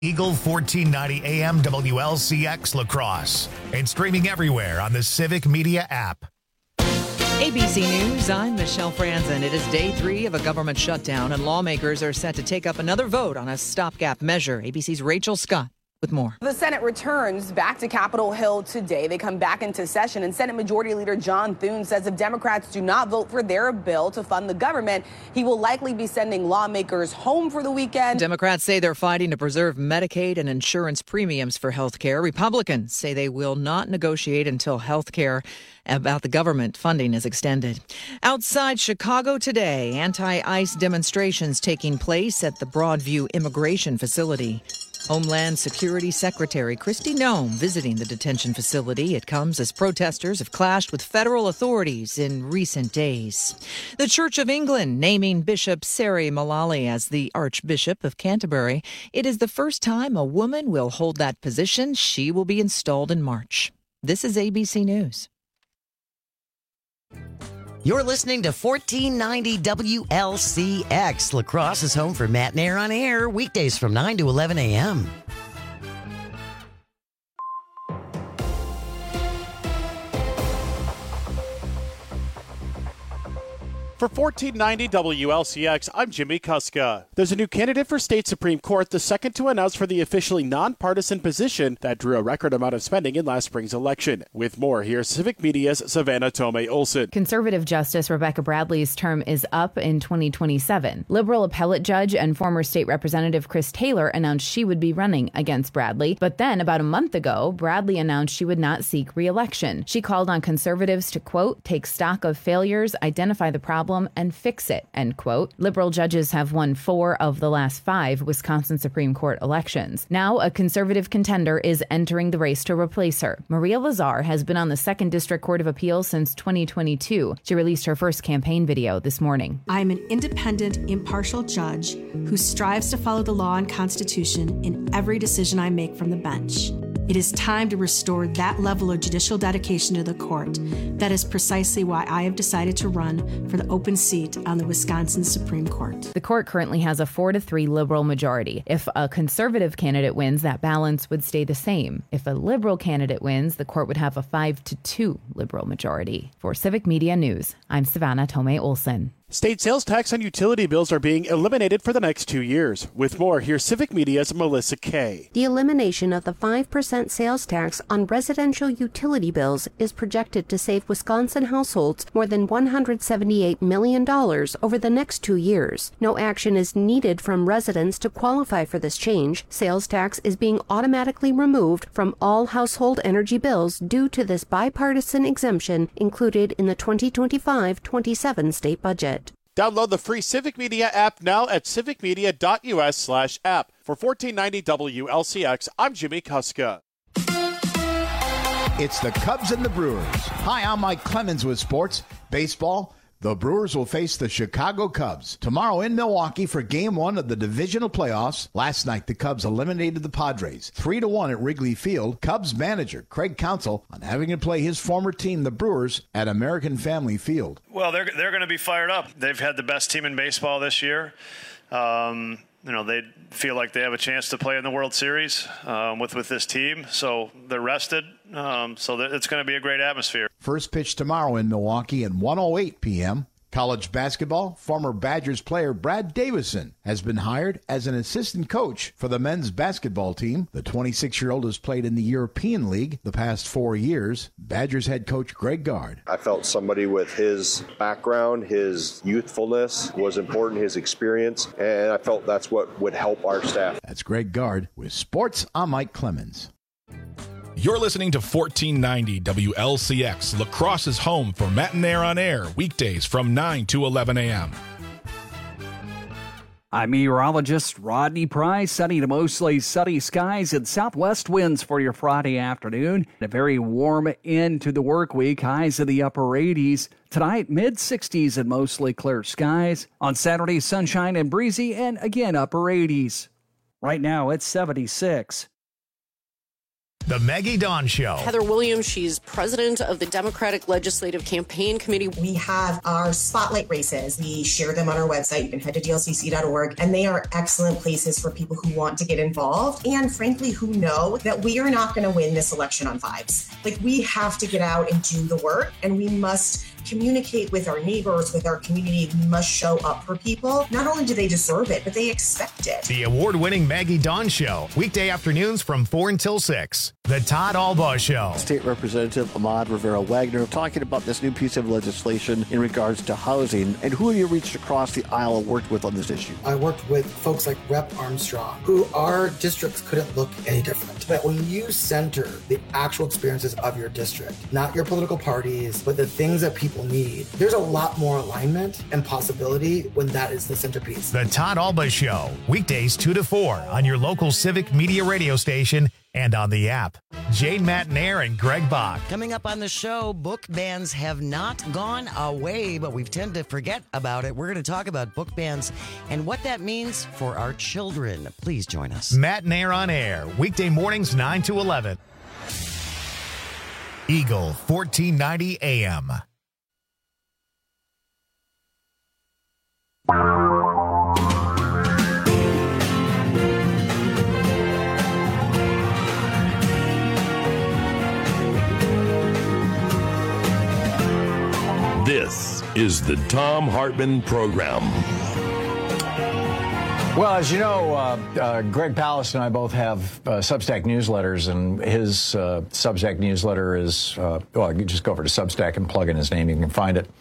Eagle 1490 AM WLCX La Crosse and streaming everywhere on the Civic Media app. ABC News, I'm Michelle Franzen. It is day 3 of a government shutdown, and lawmakers are set to take up another vote on a stopgap measure. ABC's Rachel Scott with more. The Senate returns back to Capitol Hill today. They come back into session, and Senate Majority Leader John Thune says if Democrats do not vote for their bill to fund the government, he will likely be sending lawmakers home for the weekend. Democrats say they're fighting to preserve Medicaid and insurance premiums for health care. Republicans say they will not negotiate until health care about the government funding is extended. Outside Chicago today, anti-ICE demonstrations taking place at the Broadview Immigration Facility. Homeland Security Secretary Kristi Noem visiting the detention facility. It comes as protesters have clashed with federal authorities in recent days. The Church of England naming Bishop Sari Mullally as the Archbishop of Canterbury. It is the first time a woman will hold that position. She will be installed in March. This is ABC News. You're listening to 1490 WLCX. La Crosse is home for Matt and Air on Air, weekdays from 9 to 11 a.m. For 1490 WLCX, I'm Jimmy Kuska. There's a new candidate for state Supreme Court, the second to announce for the officially nonpartisan position that drew a record amount of spending in last spring's election. With more, here's Civic Media's Savannah Tomei-Olson. Conservative Justice Rebecca Bradley's term is up in 2027. Liberal appellate judge and former state representative Chris Taylor announced she would be running against Bradley. But then, about a month ago, Bradley announced she would not seek re-election. She called on conservatives to, quote, take stock of failures, identify the problem, and fix it, end quote. Liberal judges have won 4 of the last 5 Wisconsin Supreme Court elections. Now, a conservative contender is entering the race to replace her. Maria Lazar has been on the 2nd District Court of Appeals since 2022. She released her first campaign video this morning. I'm an independent, impartial judge who strives to follow the law and Constitution in every decision I make from the bench. It is time to restore that level of judicial dedication to the court. That is precisely why I have decided to run for the open seat on the Wisconsin Supreme Court. The court currently has a 4-3 liberal majority. If a conservative candidate wins, that balance would stay the same. If a liberal candidate wins, the court would have a 5-2 liberal majority. For Civic Media News, I'm Savannah Tomei-Olson. State sales tax on utility bills are being eliminated for the next 2 years. With more, here's Civic Media's Melissa Kay. The elimination of the 5% sales tax on residential utility bills is projected to save Wisconsin households more than $178 million over the next 2 years. No action is needed from residents to qualify for this change. Sales tax is being automatically removed from all household energy bills due to this bipartisan exemption included in the 2025-27 state budget. Download the free Civic Media app now at civicmedia.us/app. For 1490 WLCX, I'm Jimmy Kuska. It's the Cubs and the Brewers. Hi, I'm Mike Clemens with sports. Baseball. The Brewers will face the Chicago Cubs tomorrow in Milwaukee for Game 1 of the divisional playoffs. Last night, the Cubs eliminated the Padres 3-1 at Wrigley Field. Cubs manager Craig Counsell on having to play his former team, the Brewers, at American Family Field. Well, they're going to be fired up. They've had the best team in baseball this year. They feel like they have a chance to play in the World Series with this team, so they're rested. So it's going to be a great atmosphere. First pitch tomorrow in Milwaukee at 1:08 p.m. College basketball, former Badgers player Brad Davison has been hired as an assistant coach for the men's basketball team. The 26-year-old has played in the European League the past 4 years. Badgers head coach Greg Gard. I felt somebody with his background, his youthfulness was important, his experience, and I felt that's what would help our staff. That's Greg Gard with Sports. I'm Mike Clemens. You're listening to 1490 WLCX, La Crosse's home for Matt and Air on Air, weekdays from 9 to 11 a.m. I'm meteorologist Rodney Price. Sunny to mostly sunny skies and southwest winds for your Friday afternoon. A very warm end to the work week, highs in the upper 80s. Tonight, mid-60s and mostly clear skies. On Saturday, sunshine and breezy, and again, upper 80s. Right now, it's 76. The Maggie Dawn Show. Heather Williams, she's president of the Democratic Legislative Campaign Committee. We have our spotlight races. We share them on our website. You can head to dlcc.org, and they are excellent places for people who want to get involved and, frankly, who know that we are not going to win this election on vibes. Like, we have to get out and do the work, and we must communicate with our neighbors, with our community. We must show up for people. Not only do they deserve it, but they expect it. The award-winning Maggie Dawn Show, weekday afternoons from 4 until 6. The Todd Albaugh Show. State Representative Ahmad Rivera-Wagner talking about this new piece of legislation in regards to housing, and who have you reached across the aisle and worked with on this issue? I worked with folks like Rep. Armstrong, who our districts couldn't look any different. But when you center the actual experiences of your district, not your political parties, but the things that people need, there's a lot more alignment and possibility when that is the centerpiece. The Todd Albaugh Show, weekdays 2 to 4 on your local Civic Media radio station and on the app. Jane Matnair and Greg Bach. Coming up on the show, book bans have not gone away, but we tend to forget about it. We're going to talk about book bans and what that means for our children. Please join us. Matnair on Air, weekday mornings 9 to 11. Eagle 1490 AM. This is the Thom Hartmann Program. Well, as you know, Greg Palast and I both have Substack newsletters, and his Substack newsletter is, well, you just go over to Substack and plug in his name, you can find it.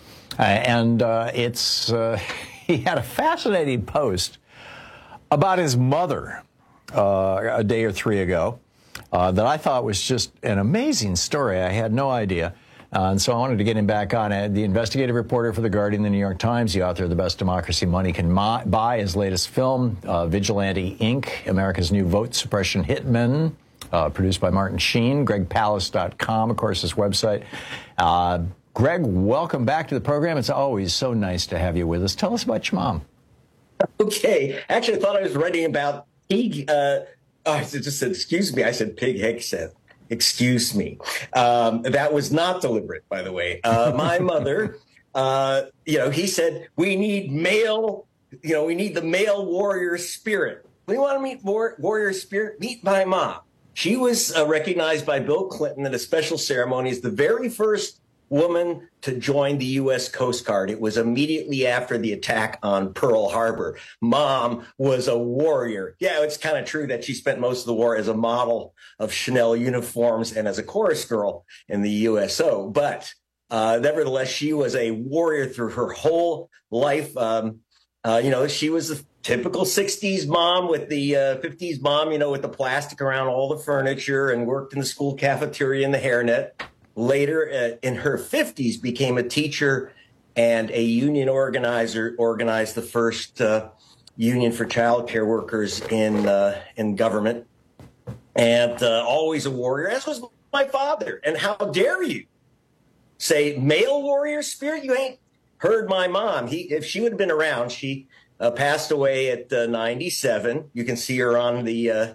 He had a fascinating post about his mother a day or three ago that I thought was just an amazing story. I had no idea. And so I wanted to get him back on it. The investigative reporter for The Guardian, The New York Times, the author of The Best Democracy Money Can Buy, his latest film, Vigilante Inc., America's New Vote Suppression Hitman, produced by Martin Sheen, gregpalast.com, of course, his website. Greg, welcome back to the program. It's always so nice to have you with us. Tell us about your mom. Okay. Actually, I thought I was writing about Pig. I just said, excuse me. I said Pig Hegseth. Excuse me. That was not deliberate, by the way. My mother, he said, we need the male warrior spirit. We want to meet warrior spirit? Meet my mom. She was recognized by Bill Clinton at a special ceremony as the very first woman to join the U.S. Coast Guard. It was immediately after the attack on Pearl Harbor. Mom was a warrior. Yeah, it's kind of true that she spent most of the war as a model of Chanel uniforms and as a chorus girl in the USO. But nevertheless, she was a warrior through her whole life. She was the typical 60s mom with the 50s mom, with the plastic around all the furniture, and worked in the school cafeteria in the hairnet. Later, in her 50s, became a teacher and a union organizer, organized the first union for child care workers in government, and always a warrior, as was my father. And how dare you say male warrior spirit? You ain't heard my mom. If she would have been around, she passed away at 97. You can see her on the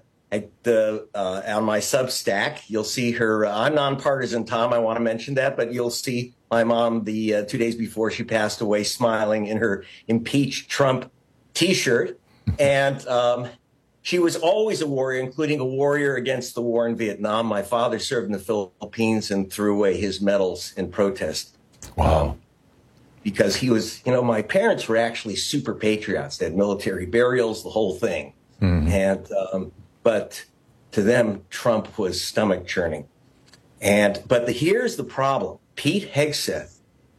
on my Substack. You'll see her. I'm nonpartisan, Tom. I want to mention that, but you'll see my mom the 2 days before she passed away, smiling in her impeach Trump T-shirt, and she was always a warrior, including a warrior against the war in Vietnam. My father served in the Philippines and threw away his medals in protest. Wow. Because he was, my parents were actually super patriots. They had military burials, the whole thing, and. But to them, Trump was stomach churning. But here's the problem. Pete Hegseth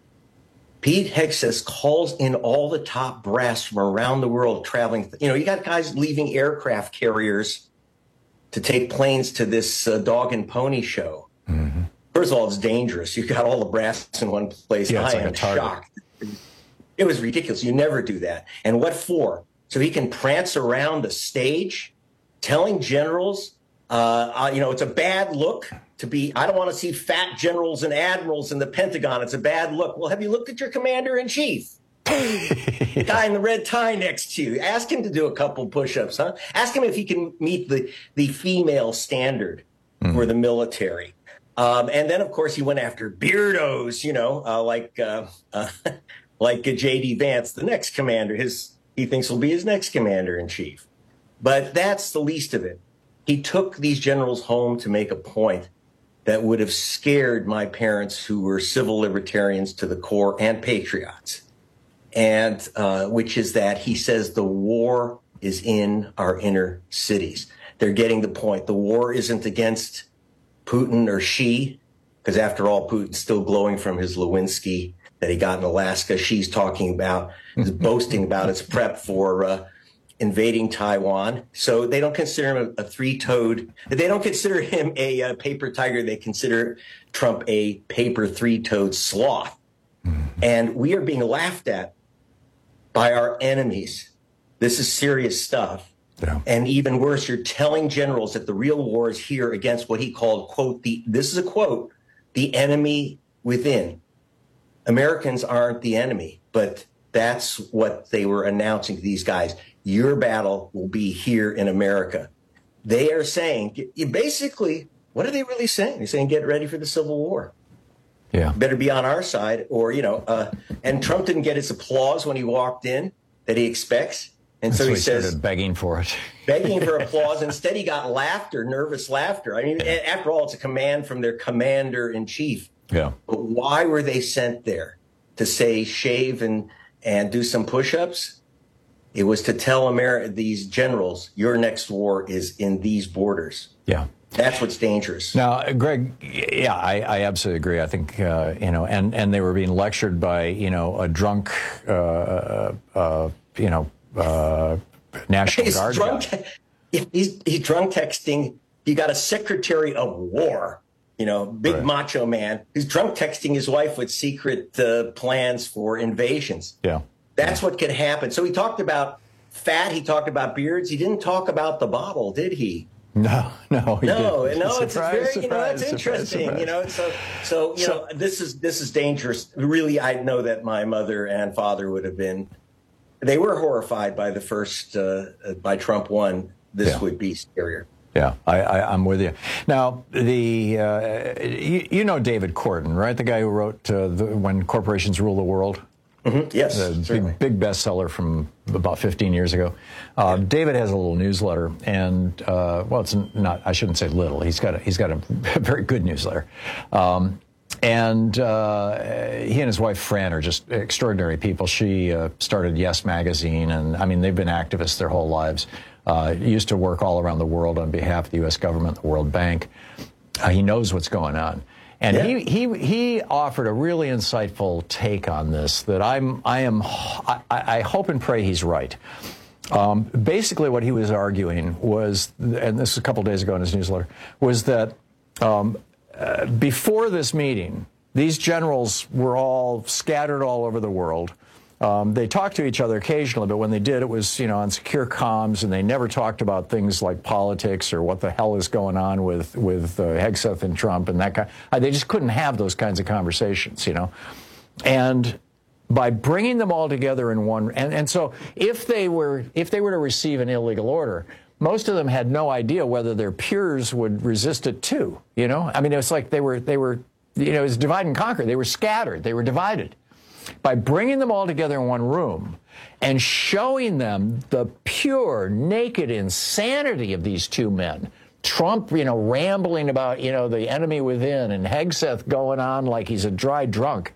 calls in all the top brass from around the world traveling. You got guys leaving aircraft carriers to take planes to this dog and pony show. Mm-hmm. First of all, it's dangerous. You've got all the brass in one place. Yeah, I am shocked. It was ridiculous. You never do that. And what for? So he can prance around the stage telling generals, it's a bad look to be, I don't want to see fat generals and admirals in the Pentagon. It's a bad look. Well, have you looked at your commander-in-chief? The guy in the red tie next to you. Ask him to do a couple push-ups, huh? Ask him if he can meet the female standard. for the military. And then, of course, he went after beardos, like J.D. Vance, the next commander. He thinks will be his next commander in chief. But that's the least of it. He took these generals home to make a point that would have scared my parents, who were civil libertarians to the core and patriots. And which is that he says the war is in our inner cities. They're getting the point. The war isn't against Putin or Xi, because after all, Putin's still glowing from his Lewinsky that he got in Alaska. Xi's talking about, is boasting about his prep for invading Taiwan. So they don't consider him a three-toed. They don't consider him a paper tiger. They consider Trump a paper three-toed sloth. And we are being laughed at by our enemies. This is serious stuff. Yeah. And even worse, you're telling generals that the real war is here against what he called, quote, this is a quote, the enemy within. Americans aren't the enemy, but that's what they were announcing to these guys. Your battle will be here in America. They are saying, basically, what are they really saying? They're saying, get ready for the Civil War. Yeah. Better be on our side, or, and Trump didn't get his applause when he walked in that he expects. And so he says, started begging for it. Begging for applause. Instead, he got laughter, nervous laughter. I mean, after all, it's a command from their commander in chief. Yeah. But why were they sent there? To say shave and do some push-ups? It was to tell these generals, your next war is in these borders. Yeah. That's what's dangerous. Now, Greg, yeah, I absolutely agree. I think, and they were being lectured by, a drunk, National Guard guy. He's drunk texting. You got a secretary of war, big macho man who's drunk texting his wife with secret plans for invasions. Yeah. That's what could happen. So he talked about fat. He talked about beards. He didn't talk about the bottle, did he? No, he didn't. It's very, that's interesting. So this is dangerous. Really, I know that my mother and father would have been. They were horrified by the first, by Trump won. This would be scarier. Yeah, I'm with you. Now, David Korten, right? The guy who wrote When Corporations Rule the World? Mm-hmm. Yes, big bestseller from about 15 years ago. David has a little newsletter, and it's not. I shouldn't say little. He's got a very good newsletter. And he and his wife, Fran, are just extraordinary people. She started Yes Magazine, and, they've been activists their whole lives. Used to work all around the world on behalf of the U.S. government, the World Bank. He knows what's going on. And he offered a really insightful take on this that I hope and pray he's right. Basically, what he was arguing was, and this was a couple days ago in his newsletter, was that before this meeting, these generals were all scattered all over the world. They talked to each other occasionally, but when they did, it was, on secure comms, and they never talked about things like politics or what the hell is going on with Hegseth and Trump and that kind. They just couldn't have those kinds of conversations, And by bringing them all together in one, and so if they were to receive an illegal order, most of them had no idea whether their peers would resist it too. It was like they were, it was divide and conquer. They were scattered. They were divided. By bringing them all together in one room and showing them the pure, naked insanity of these two men, Trump, rambling about, the enemy within, and Hegseth going on like he's a dry drunk.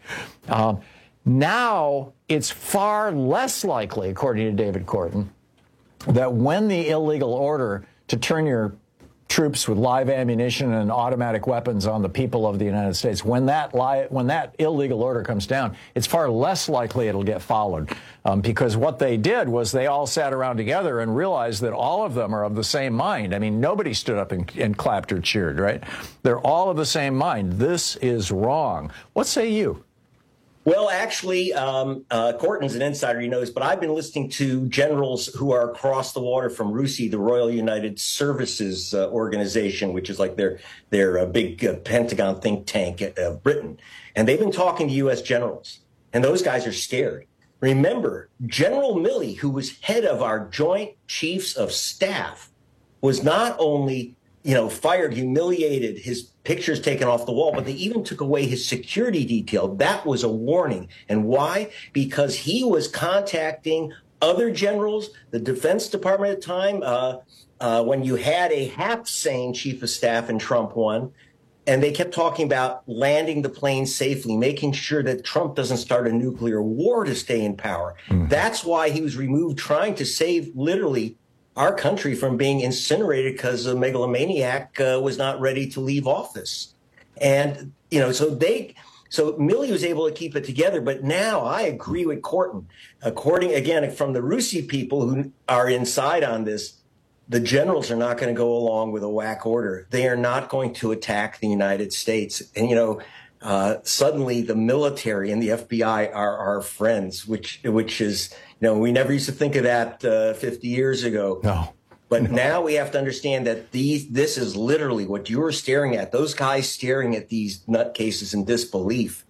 Now it's far less likely, according to David Korten, that when the illegal order to turn your troops with live ammunition and automatic weapons on the people of the United States, when that illegal order comes down, it's far less likely it'll get followed. Because what they did was they all sat around together and realized that all of them are of the same mind. Nobody stood up and clapped or cheered, right? They're all of the same mind. This is wrong. What say you? Well, actually, Korten's an insider, he knows, but I've been listening to generals who are across the water from RUSI, the Royal United Services Organization, which is like their big Pentagon think tank of Britain. And they've been talking to U.S. generals, and those guys are scared. Remember, General Milley, who was head of our Joint Chiefs of Staff, was not only fired, humiliated, his pictures taken off the wall, but they even took away his security detail. That was a warning. And why? Because he was contacting other generals, the Defense Department at the time, when you had a half-sane chief of staff in Trump 1, and they kept talking about landing the plane safely, making sure that Trump doesn't start a nuclear war to stay in power. That's why he was removed, trying to save literally our country from being incinerated because a megalomaniac was not ready to leave office. And, so Milley was able to keep it together. But now I agree with Corton. According, again, from the Russi people who are inside on this, the generals are not going to go along with a whack order. They are not going to attack the United States. And, suddenly the military and the FBI are our friends, which is, we never used to think of that 50 years ago. No. But now we have to understand that this is literally what you're staring at. Those guys staring at these nutcases in disbelief.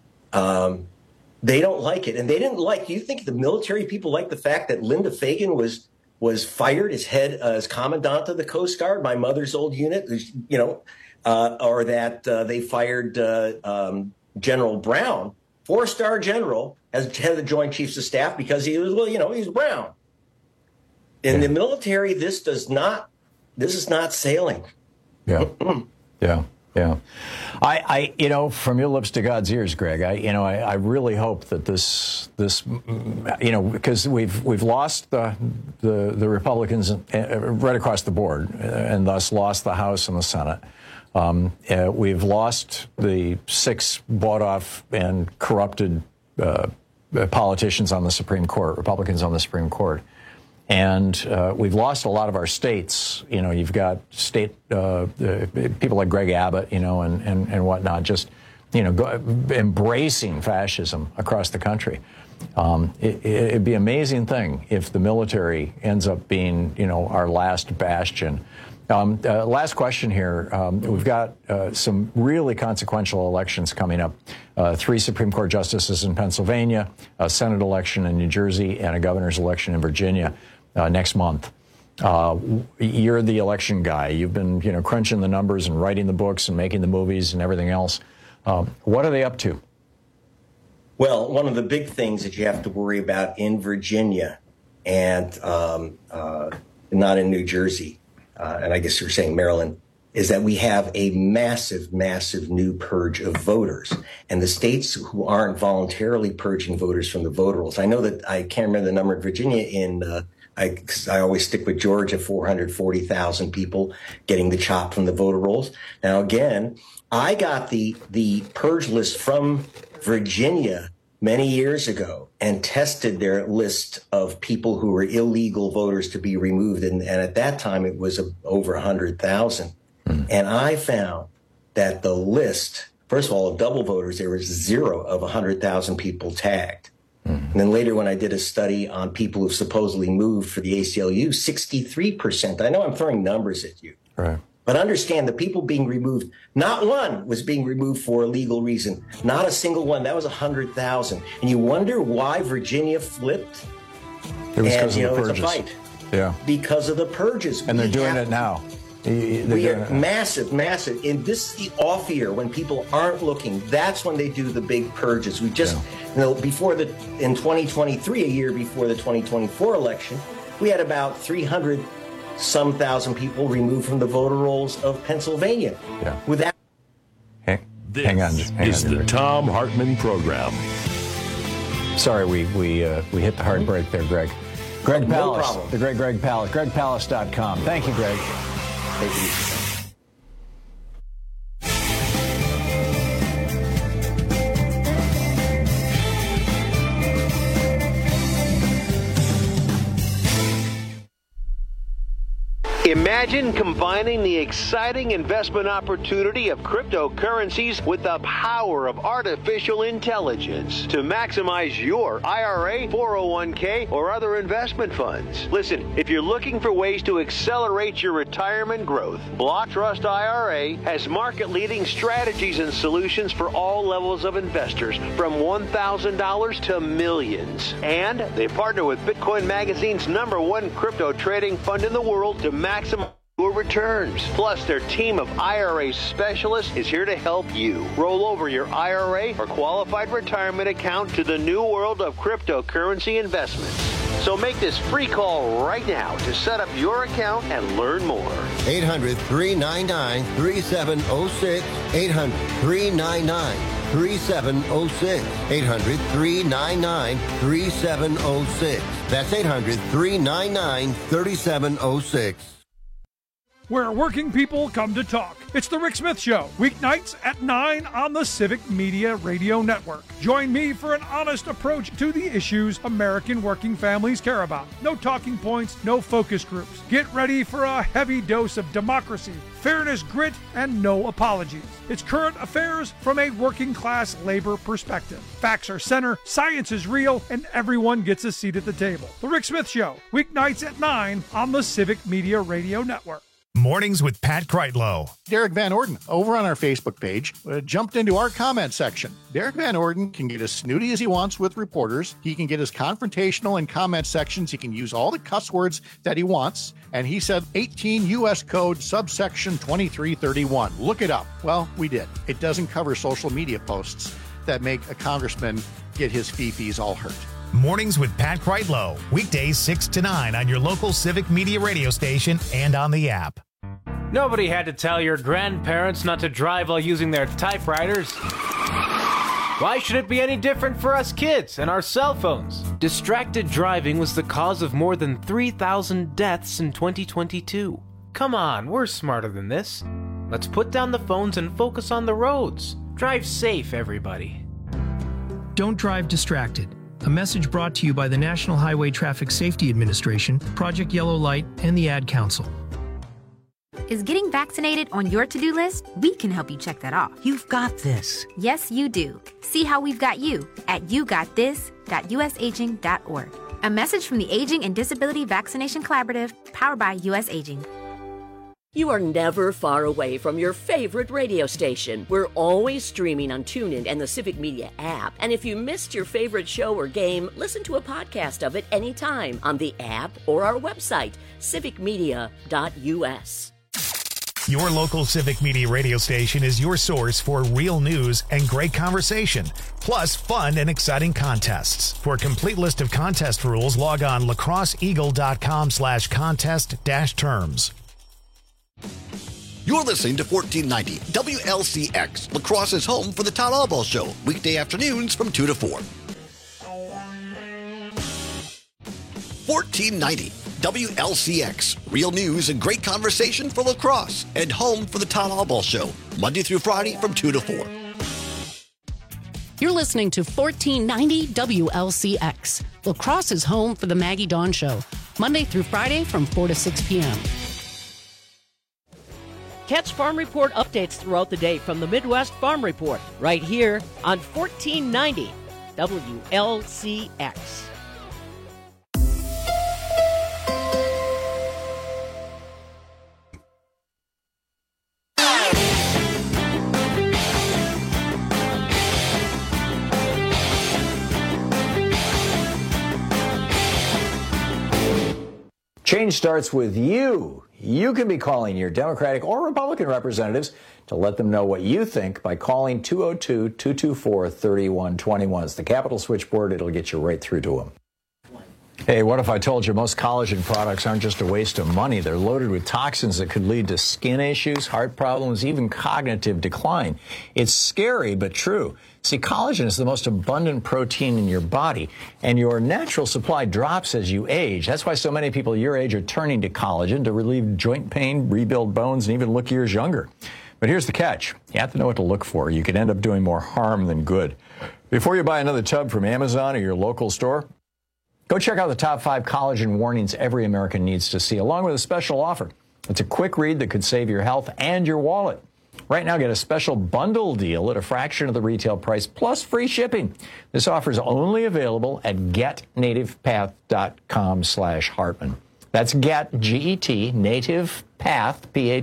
They don't like it. And they didn't like, you think the military people like the fact that Linda Fagan was fired as commandant of the Coast Guard, my mother's old unit, or that they fired General Brown, 4-star general, as head of the Joint Chiefs of Staff because he was, he's brown. In the military, this is not sailing. Yeah. Yeah. I from your lips to God's ears, Greg, I really hope that this, because we've lost the Republicans right across the board and thus lost the House and the Senate. We've lost the 6 bought off and corrupted politicians on the Supreme Court, Republicans on the Supreme Court. And we've lost a lot of our states. You've got state people like Greg Abbott, and whatnot, just, embracing fascism across the country. It'd be an amazing thing if the military ends up being, our last bastion. Last question here. We've got some really consequential elections coming up. 3 Supreme Court justices in Pennsylvania, a Senate election in New Jersey, and a governor's election in Virginia next month. You're the election guy. You've been, crunching the numbers and writing the books and making the movies and everything else. What are they up to? Well, one of the big things that you have to worry about in Virginia and not in New Jersey, and I guess you're saying Maryland, is that we have a massive, massive new purge of voters. And the states who aren't voluntarily purging voters from the voter rolls, I know that I can't remember the number in Virginia, because I always stick with Georgia, 440,000 people getting the chop from the voter rolls. Now, again, I got the purge list from Virginia many years ago and tested their list of people who were illegal voters to be removed. And at that time, it was over 100,000. And I found that the list, first of all, of double voters, there was 0 of 100,000 people tagged. And then later, when I did a study on people who supposedly moved for the ACLU, 63%. I know I'm throwing numbers at you. Right. But understand the people being removed, not one was being removed for a legal reason. Not a single one. That was 100,000. And you wonder why Virginia flipped? It was because of the purges. It's a fight. Yeah. Because of the purges. And they're doing it now. We are massive. And this is the off year when people aren't looking. That's when they do the big purges. We just, in 2023, a year before the 2024 election, we had about 300-some thousand people removed from the voter rolls of Pennsylvania. Yeah. Without. Hang on. Is the Thom Hartmann Program. Sorry, we hit the hard break there, Greg. Greg No Palast, problem. the great Greg Palast, gregpalast.com. Thank you, Greg. Thank you. Imagine combining the exciting investment opportunity of cryptocurrencies with the power of artificial intelligence to maximize your IRA, 401k, or other investment funds. Listen, if you're looking for ways to accelerate your retirement growth, Block Trust IRA has market-leading strategies and solutions for all levels of investors, from $1,000 to millions. And they partner with Bitcoin Magazine's #1 crypto trading fund in the world to maximize your your returns. Plus, their team of IRA specialists is here to help you roll over your IRA or qualified retirement account to the new world of cryptocurrency investments. So make this free call right now to set up your account and learn more. 800-399-3706. 800-399-3706. 800-399-3706. That's 800-399-3706. Where working people come to talk. It's The Rick Smith Show, weeknights at 9 on the Civic Media Radio Network. Join me for an honest approach to the issues American working families care about. No talking points, no focus groups. Get ready for a heavy dose of democracy, fairness, grit, and no apologies. It's current affairs from a working class labor perspective. Facts are center, science is real, and everyone gets a seat at the table. The Rick Smith Show, weeknights at 9 on the Civic Media Radio Network. Mornings with Pat Kreitlow. Derek Van Orden, over on our Facebook page, jumped into our comment section. Derek Van Orden can get as snooty as he wants with reporters. He can get as confrontational in comment sections. He can use all the cuss words that he wants. And he said 18 U.S. Code subsection 2331. Look it up. Well, we did. It doesn't cover social media posts that make a congressman get his fee-fees all hurt. Mornings with Pat Kreitlow. Weekdays 6 to 9 on your local Civic Media radio station and on the app. Nobody had to tell your grandparents not to drive while using their typewriters. Why should it be any different for us kids and our cell phones? Distracted driving was the cause of more than 3,000 deaths in 2022. Come on, we're smarter than this. Let's put down the phones and focus on the roads. Drive safe, everybody. Don't drive distracted. A message brought to you by the National Highway Traffic Safety Administration, Project Yellow Light, and the Ad Council. Is getting vaccinated on your to-do list? We can help you check that off. You've got this. Yes, you do. See how we've got you at yougotthis.usaging.org. A message from the Aging and Disability Vaccination Collaborative, powered by US Aging. You are never far away from your favorite radio station. We're always streaming on TuneIn and the Civic Media app. And if you missed your favorite show or game, listen to a podcast of it anytime on the app or our website, civicmedia.us. Your local Civic Media radio station is your source for real news and great conversation, plus fun and exciting contests. For a complete list of contest rules, log on lacrosseeagle.com/contest-terms. You're listening to 1490 WLCX, La Crosse's home for the Todd Albaugh Show, weekday afternoons from 2 to 4. 1490 WLCX, real news and great conversation for La Crosse, and home for the Todd Albaugh Show, Monday through Friday from 2 to 4. You're listening to 1490 WLCX, La Crosse's home for the Maggie Dawn Show, Monday through Friday from 4 to 6 p.m. Catch Farm Report updates throughout the day from the Midwest Farm Report, right here on 1490 WLCX. Change starts with you. You can be calling your Democratic or Republican representatives to let them know what you think by calling 202-224-3121. It's the Capital Switchboard. It'll get you right through to them. Hey, what if I told you most collagen products aren't just a waste of money? They're loaded with toxins that could lead to skin issues, heart problems, even cognitive decline. It's scary, but true. See, collagen is the most abundant protein in your body, and your natural supply drops as you age. That's why so many people your age are turning to collagen to relieve joint pain, rebuild bones, and even look years younger. But here's the catch. You have to know what to look for. You could end up doing more harm than good. Before you buy another tub from Amazon or your local store, go check out the top 5 collagen warnings every American needs to see, along with a special offer. It's a quick read that could save your health and your wallet. Right now, get a special bundle deal at a fraction of the retail price, plus free shipping. This offer is only available at getnativepath.com/Hartman. That's get, G-E-T, nativepath,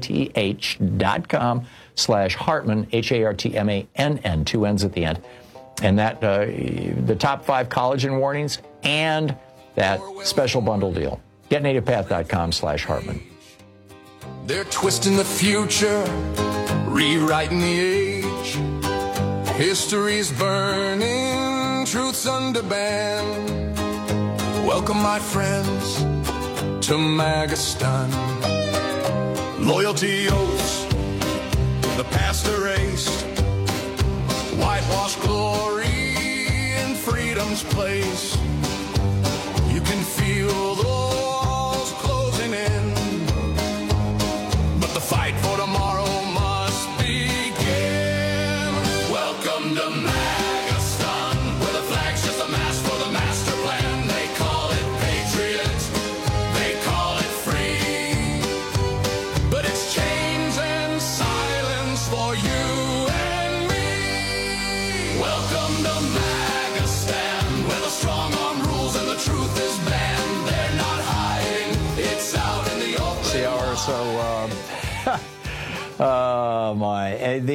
PATH.com/Hartman, Hartmann, 2 N's at the end. And that, the top 5 collagen warnings and that special bundle deal. GetNativePath.com/Hartman. They're twisting the future, rewriting the age. History's burning, truth's under ban. Welcome, my friends, to Magistan. Loyalty oaths, the past erased. Whitewash glory in freedom's place. You can feel the walls closing in, but the fight for tomorrow must begin. Welcome to Magistan, where the flag's just a mask for the master plan. They call it patriot, they call it free, but it's chains and silence for you and me. Welcome to Magistan, where the strong arm rules and the truth is banned. They're not hiding, it's out in the open. See how we're oh my!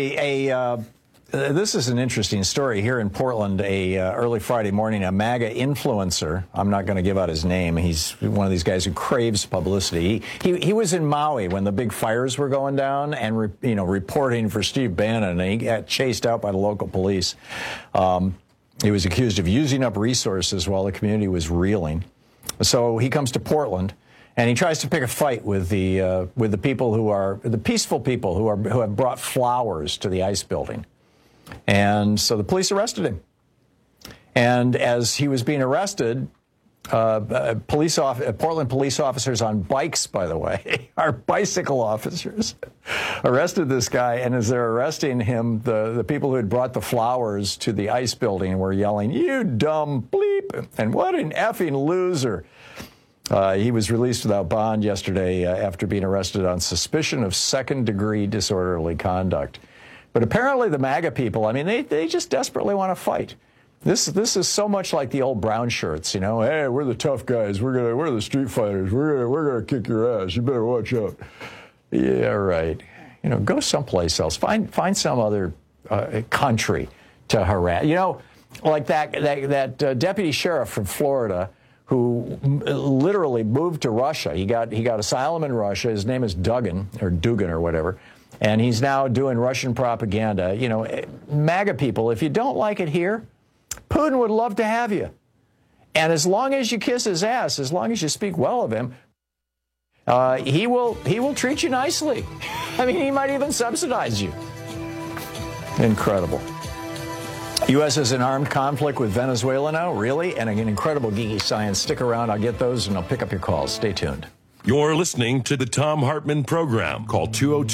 This is an interesting story here in Portland. Early Friday morning, a MAGA influencer. I'm not going to give out his name. He's one of these guys who craves publicity. He was in Maui when the big fires were going down, and reporting for Steve Bannon. And he got chased out by the local police. He was accused of using up resources while the community was reeling. So he comes to Portland. And he tries to pick a fight with the people who are the peaceful people who have brought flowers to the ICE building, and so the police arrested him. And as he was being arrested, Portland police officers on bikes, by the way, are bicycle officers, arrested this guy. And as they're arresting him, the people who had brought the flowers to the ICE building were yelling, "You dumb bleep!" and "What an effing loser!" He was released without bond yesterday after being arrested on suspicion of second-degree disorderly conduct. But apparently the MAGA people, I mean, they just desperately want to fight. This is so much like the old brown shirts, Hey, we're the tough guys. We're the street fighters. We're gonna kick your ass. You better watch out. Yeah, right. Go someplace else. Find some other country to harass. Like that deputy sheriff from Florida, who literally moved to Russia. He got asylum in Russia. His name is Dugan or whatever, and he's now doing Russian propaganda. MAGA people, if you don't like it here, Putin would love to have you. And as long as you kiss his ass, as long as you speak well of him, he will treat you nicely. I mean, he might even subsidize you. Incredible. U.S. is in armed conflict with Venezuela now, really? And an incredible geeky science. Stick around. I'll get those, and I'll pick up your calls. Stay tuned. You're listening to the Thom Hartmann Program. Call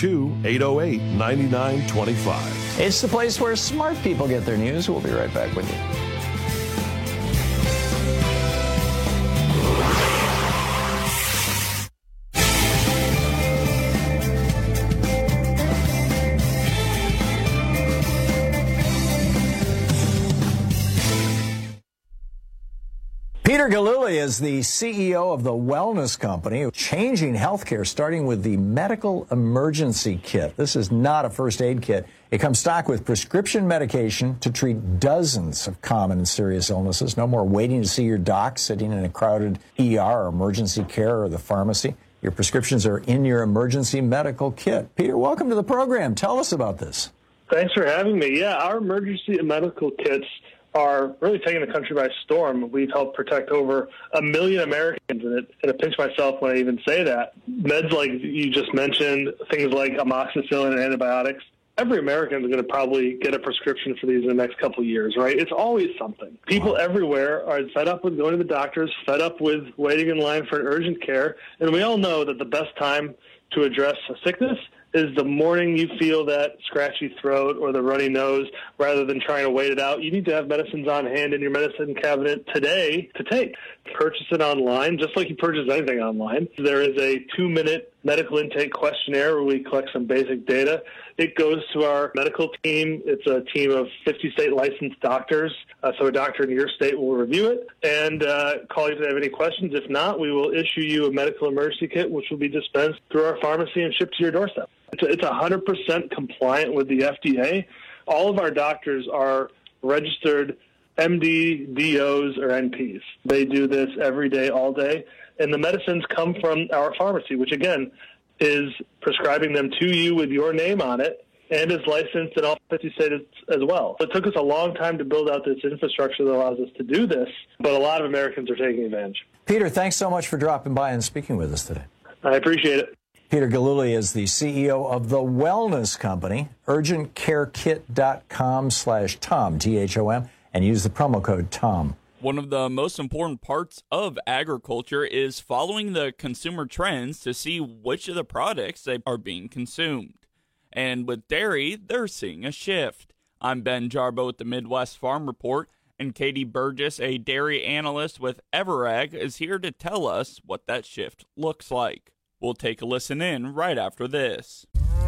202-808-9925. It's the place where smart people get their news. We'll be right back with you. Peter Gillooly is the CEO of the Wellness Company, changing healthcare, starting with the medical emergency kit. This is not a first aid kit. It comes stocked with prescription medication to treat dozens of common and serious illnesses. No more waiting to see your doc, sitting in a crowded ER or emergency care or the pharmacy. Your prescriptions are in your emergency medical kit. Peter, welcome to the program. Tell us about this. Thanks for having me. Yeah, our emergency medical kits are really taking the country by storm. We've helped protect over 1 million Americans, and I pinch myself when I even say that. Meds like you just mentioned, things like amoxicillin and antibiotics, every American is going to probably get a prescription for these in the next couple of years, right? It's always something. People everywhere are fed up with going to the doctors, fed up with waiting in line for urgent care, and we all know that the best time to address a sickness is the morning you feel that scratchy throat or the runny nose, rather than trying to wait it out. You need to have medicines on hand in your medicine cabinet today to take. Purchase it online, just like you purchase anything online. There is a 2-minute medical intake questionnaire where we collect some basic data. It goes to our medical team. It's a team of 50 state licensed doctors. So a doctor in your state will review it and call you if they have any questions. If not, we will issue you a medical emergency kit, which will be dispensed through our pharmacy and shipped to your doorstep. It's 100% compliant with the FDA. All of our doctors are registered MD, DOs, or NPs. They do this every day, all day. And the medicines come from our pharmacy, which, again, is prescribing them to you with your name on it and is licensed in all 50 states as well. It took us a long time to build out this infrastructure that allows us to do this, but a lot of Americans are taking advantage. Peter, thanks so much for dropping by and speaking with us today. I appreciate it. Peter Gillooly is the CEO of the wellness company, urgentcarekit.com/Tom, T-H-O-M, and use the promo code TOM. One of the most important parts of agriculture is following the consumer trends to see which of the products are being consumed. And with dairy, they're seeing a shift. I'm Ben Jarbo with the Midwest Farm Report, and Katie Burgess, a dairy analyst with Everag, is here to tell us what that shift looks like. We'll take a listen in right after this.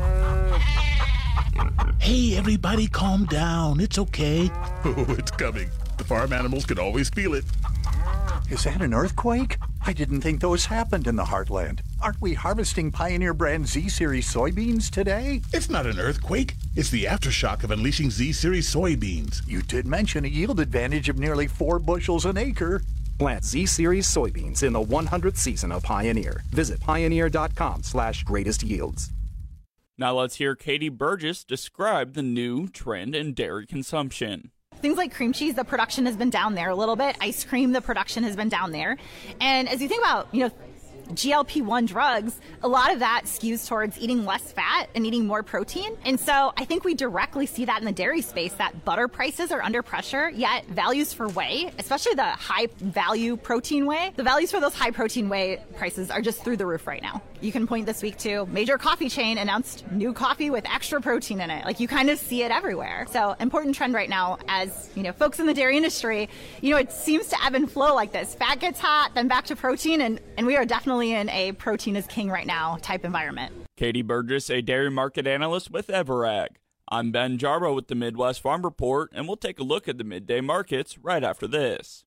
Hey, everybody, calm down. It's okay. Oh, it's coming. The farm animals can always feel it. Is that an earthquake? I didn't think those happened in the heartland. Aren't we harvesting Pioneer brand Z-Series soybeans today? It's not an earthquake. It's the aftershock of unleashing Z-Series soybeans. You did mention a yield advantage of nearly 4 bushels an acre. Plant Z-Series soybeans in the 100th season of Pioneer. Visit pioneer.com/greatest yields. Now let's hear Katie Burgess describe the new trend in dairy consumption. Things like cream cheese, the production has been down there a little bit. Ice cream, the production has been down there. And as you think about, GLP-1 drugs, a lot of that skews towards eating less fat and eating more protein. And so I think we directly see that in the dairy space, that butter prices are under pressure, yet values for whey, especially the high value protein whey, the values for those high protein whey prices are just through the roof right now. You can point this week to major coffee chain announced new coffee with extra protein in it. Like, you kind of see it everywhere. So important trend right now as, folks in the dairy industry, it seems to ebb and flow like this. Fat gets hot, then back to protein, and we are definitely in a protein is king right now type environment. Katie Burgess, a dairy market analyst with Everag. I'm Ben Jarbo with the Midwest Farm Report, and we'll take a look at the midday markets right after this.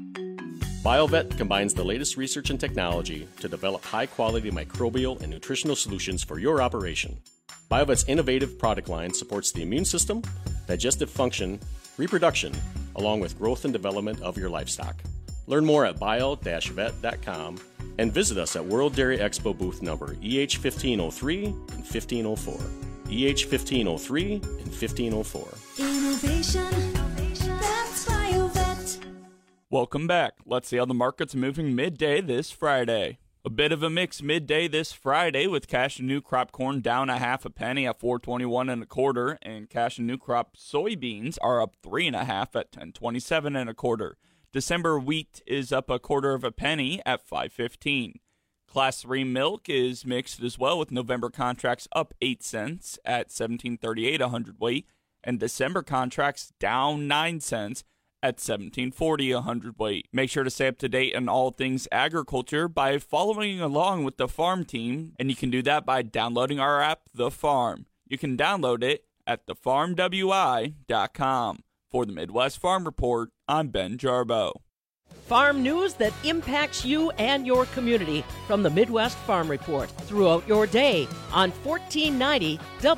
BioVet combines the latest research and technology to develop high-quality microbial and nutritional solutions for your operation. BioVet's innovative product line supports the immune system, digestive function, reproduction, along with growth and development of your livestock. Learn more at bio-vet.com and visit us at World Dairy Expo booth number EH1503 and 1504. EH1503 and 1504. Innovation, that's BioVet. Welcome back. Let's see how the market's moving midday this Friday. A bit of a mix midday this Friday with cash and new crop corn down a half a penny at $4.21 1/4, and cash and new crop soybeans are up 3 1/2 at $10.27 1/4. December wheat is up 1/4 penny at $5.15. Class 3 milk is mixed as well, with November contracts up 8 cents at $17.38 a hundredweight, and December contracts down 9 cents at $17.40 a hundredweight. Make sure to stay up to date on all things agriculture by following along with the farm team, and you can do that by downloading our app, The Farm. You can download it at thefarmwi.com. For the Midwest Farm Report, I'm Ben Jarbo. Farm news that impacts you and your community from the Midwest Farm Report throughout your day on 1490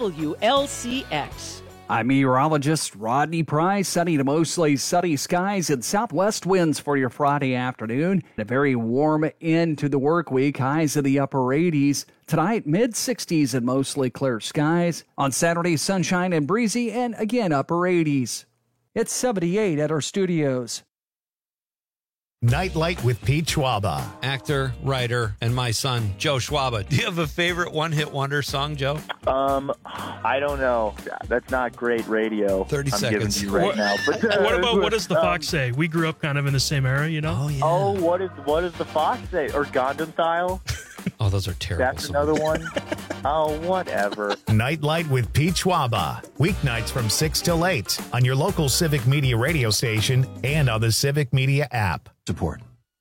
WLCX. I'm meteorologist Rodney Price. Sunny to mostly sunny skies and southwest winds for your Friday afternoon. A very warm end to the work week. Highs in the upper 80s. Tonight, mid-60s and mostly clear skies. On Saturday, sunshine and breezy, and again, upper 80s. It's 78 at our studios. Nightlight with Pete Schwaba. Actor, writer, and my son, Joe Schwaba. Do you have a favorite one-hit wonder song, Joe? I don't know. That's not great radio. 30 seconds. Giving you right now. But, what does the Fox say? We grew up kind of in the same era, Oh, yeah. Oh, what does the Fox say? Or Gundam Style? Oh, those are terrible. That's another one. Oh, whatever. Nightlight with Pete Schwaba. Weeknights from 6 till 8 on your local Civic Media radio station and on the Civic Media app. Support.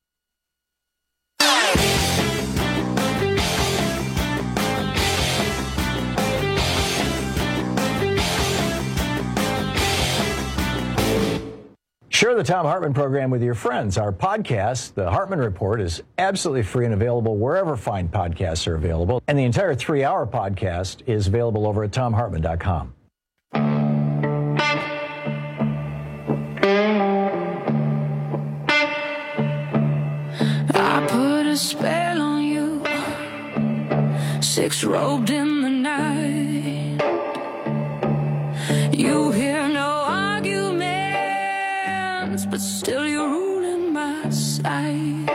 Share the Tom Hartman program with your friends. Our podcast, The Hartman Report, is absolutely free and available wherever fine podcasts are available. And the entire 3-hour podcast is available over at TomHartman.com. I put a spell on you, 6 robed in the night. You hear no arguments, but still you're ruling my sight.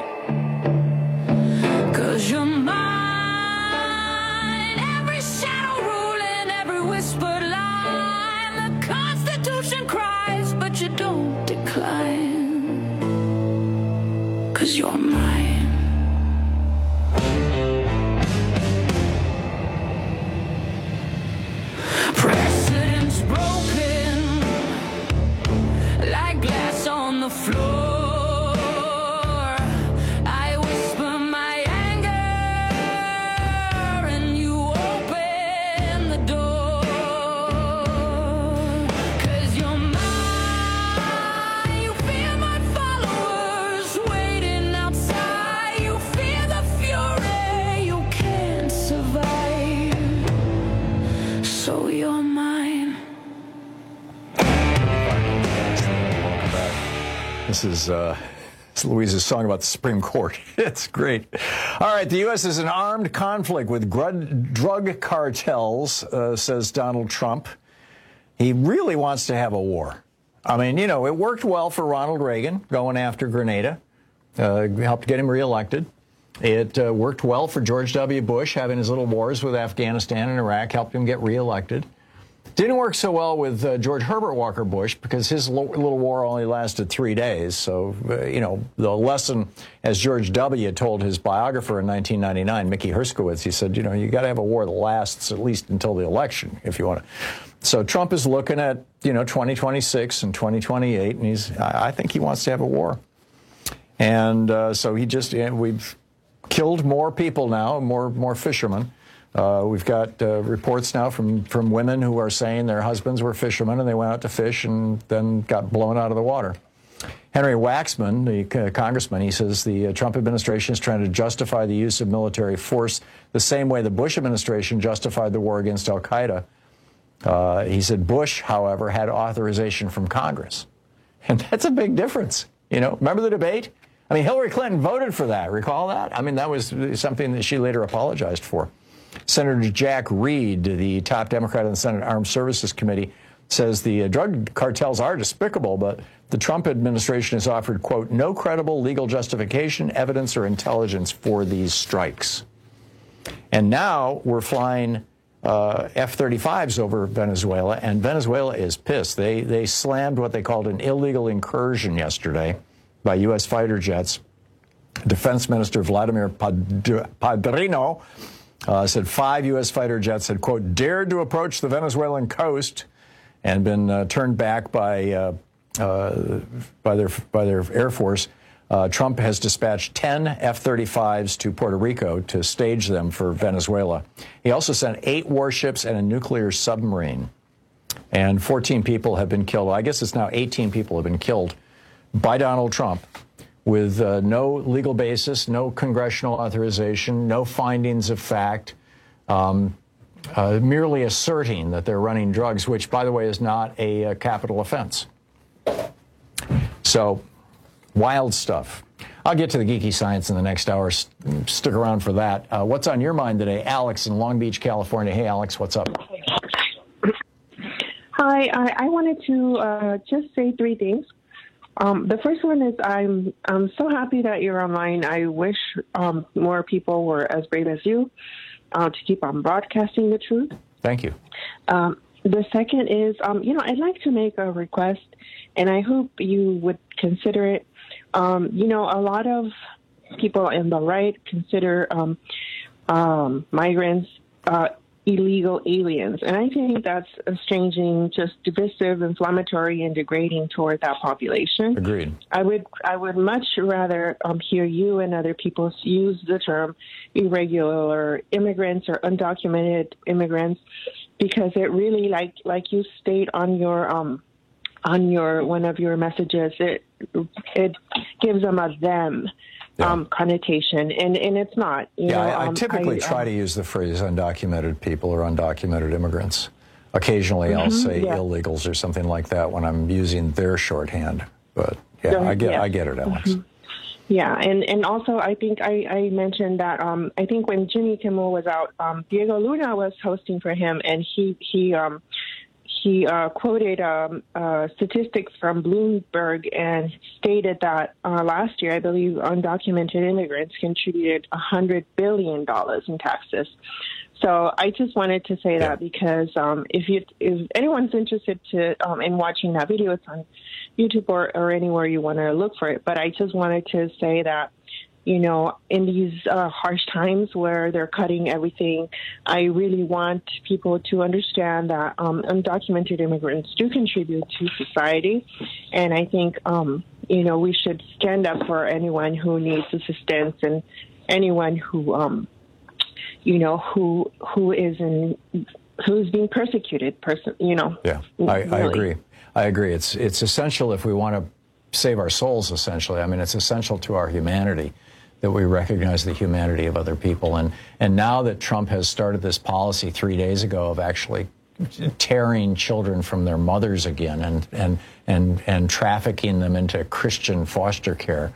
'Cause you're mine, every shadow ruling, every whispered line. The Constitution cries, but you don't decline. 'Cause you're mine. Precedent's broken, like glass on the floor. I whisper my anger, and you open the door. 'Cause you're mine. You fear my followers waiting outside. You fear the fury you can't survive. So you're mine. This is Louise's song about the Supreme Court. It's great. All right, the U.S. is in armed conflict with drug cartels, says Donald Trump. He really wants to have a war. I mean, you know, it worked well for Ronald Reagan going after Grenada, helped get him reelected. It worked well for George W. Bush, having his little wars with Afghanistan and Iraq, helped him get reelected. Didn't work so well with George Herbert Walker Bush because his little war only lasted 3 days. So, you know, the lesson, as George W. told his biographer in 1999, Mickey Herskowitz, he said, you know, you got to have a war that lasts at least until the election if you want to. So Trump is looking at, you know, 2026 and 2028, and I think he wants to have a war. And so we've killed more people now, more fishermen. We've got reports now from women who are saying their husbands were fishermen and they went out to fish and then got blown out of the water. Henry Waxman, the congressman, he says the Trump administration is trying to justify the use of military force the same way the Bush administration justified the war against al-Qaeda. He said Bush, however, had authorization from Congress. And that's a big difference. You know, remember the debate? I mean, Hillary Clinton voted for that. Recall that? I mean, that was something that she later apologized for. Senator Jack Reed, the top Democrat on the Senate Armed Services Committee, says the drug cartels are despicable, but the Trump administration has offered, quote, no credible legal justification, evidence, or intelligence for these strikes. And now we're flying F-35s over Venezuela, and Venezuela is pissed. They slammed what they called an illegal incursion yesterday by U.S. fighter jets. Defense Minister Vladimir Padrino said 5 U.S. fighter jets had, quote, dared to approach the Venezuelan coast and been turned back by their Air Force. Trump has dispatched 10 F-35s to Puerto Rico to stage them for Venezuela. He also sent 8 warships and a nuclear submarine. And 14 people have been killed. I guess it's now 18 people have been killed by Donald Trump with no legal basis, no congressional authorization, no findings of fact, merely asserting that they're running drugs, which, by the way, is not a capital offense. So, wild stuff. I'll get to the geeky science in the next hour. Stick around for that. What's on your mind today? Alex in Long Beach, California. Hey, Alex, what's up? Hi, I wanted to just say 3 things. The first one is I'm so happy that you're online. I wish more people were as brave as you to keep on broadcasting the truth. Thank you. The second is, I'd like to make a request, and I hope you would consider it. A lot of people in the right consider migrants illegal aliens. And I think that's estranging, just divisive, inflammatory, and degrading toward that population. Agreed. I would much rather hear you and other people use the term irregular immigrants or undocumented immigrants, because it really, like you state on your one of your messages, it gives them a them. Connotation, and it's not. I typically try to use the phrase undocumented people or undocumented immigrants. Occasionally I'll say illegals or something like that when I'm using their shorthand. But I get it, Alex. Yeah, and also I think I mentioned that I think when Jimmy Kimmel was out, Diego Luna was hosting for him, and he quoted statistics from Bloomberg and stated that last year, I believe, undocumented immigrants contributed $100 billion in taxes. So I just wanted to say that because if anyone's interested in watching that video, it's on YouTube or anywhere you want to look for it. But I just wanted to say that, you know, in these harsh times where they're cutting everything, I really want people to understand that undocumented immigrants do contribute to society. And I think, you know, we should stand up for anyone who needs assistance and anyone who, you know, who's being persecuted, you know. Yeah, I agree. I agree. It's essential if we want to save our souls, essentially. I mean, it's essential to our humanity that we recognize the humanity of other people. And now that Trump has started this policy 3 days ago of actually tearing children from their mothers again and trafficking them into Christian foster care,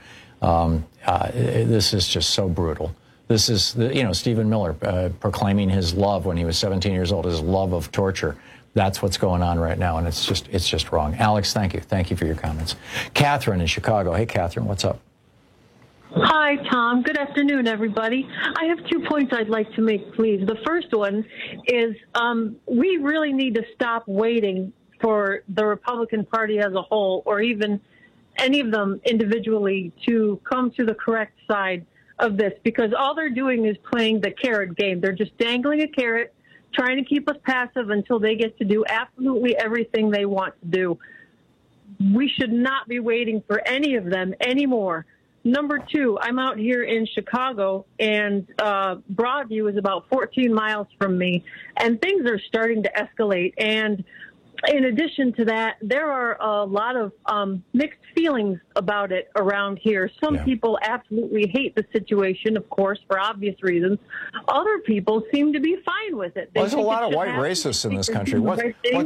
this is just so brutal. This is, you know, Stephen Miller proclaiming his love when he was 17 years old, his love of torture. That's what's going on right now, and it's just wrong. Alex, thank you. Thank you for your comments. Catherine in Chicago. Hey, Catherine, what's up? Hi, Tom. Good afternoon, everybody. I have 2 points I'd like to make, please. The first one is we really need to stop waiting for the Republican Party as a whole, or even any of them individually, to come to the correct side of this, because all they're doing is playing the carrot game. They're just dangling a carrot, trying to keep us passive until they get to do absolutely everything they want to do. We should not be waiting for any of them anymore. Number two, I'm out here in Chicago, and Broadview is about 14 miles from me, and things are starting to escalate. And in addition to that, there are a lot of mixed feelings about it around here. Some people absolutely hate the situation, of course, for obvious reasons. Other people seem to be fine with it. Well, there's a lot of white racists in this country. What's